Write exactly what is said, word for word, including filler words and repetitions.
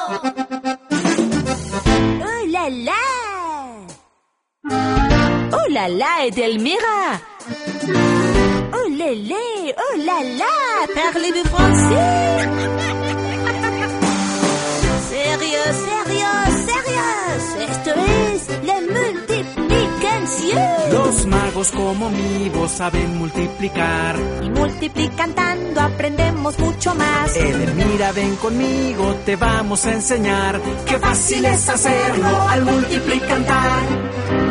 ¡Oh, la, la! ¡Oh, la, la, Edelmira! ¡Oh, lélé! ¡Oh, la, la! Parlez-vous français? ¡Sérieux, sérieux, sérieux! Esto es la multiplicación. Los magos como mi voz saben multiplicar. Y multiplicando aprendemos mucho más. Edelmira, ven conmigo, te vamos a enseñar. Qué fácil es hacerlo al multiplicar.